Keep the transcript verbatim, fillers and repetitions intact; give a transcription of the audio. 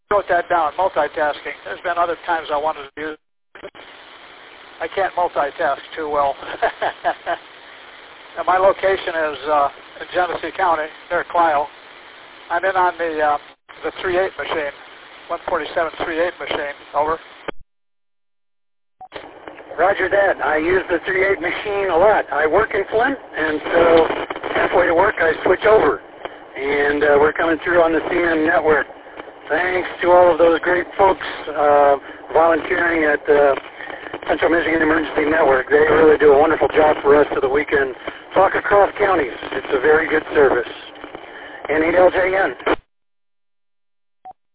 wrote that down, multitasking. There's been other times I wanted to use it. I can't multitask too well. Now, my location is uh, in Genesee County, near Clio. I'm in on the uh, the three eight machine, one forty-seven three eight machine. Over. Roger that. I use the three eight machine a lot. I work in Flint, and so halfway to work I switch over. And uh, we're coming through on the C M network. Thanks to all of those great folks uh, volunteering at the Central Michigan Emergency Network. They really do a wonderful job for us so that we can talk across counties. It's a very good service. N eight L J N.